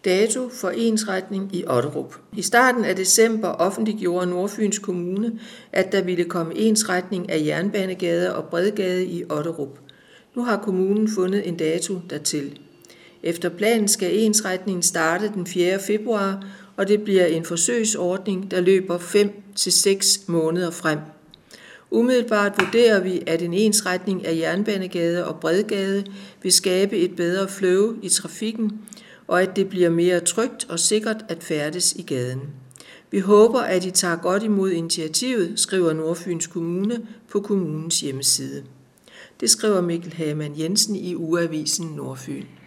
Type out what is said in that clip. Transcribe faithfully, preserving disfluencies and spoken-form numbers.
Dato for ensretning i Otterup. I starten af december offentliggjorde Nordfyns Kommune, at der ville komme ensretning af Jernbanegade og Bredgade i Otterup. Nu har kommunen fundet en dato dertil. Efter planen skal ensretningen starte den fjerde februar, og det bliver en forsøgsordning, der løber fem til seks måneder frem. Umiddelbart vurderer vi, at en ensretning af Jernbanegade og Bredgade vil skabe et bedre flow i trafikken, og at det bliver mere trygt og sikkert at færdes i gaden. Vi håber, at I tager godt imod initiativet, skriver Nordfyns Kommune på kommunens hjemmeside. Det skriver Mikkel Hamann Jensen i Ugeavisen Nordfyn.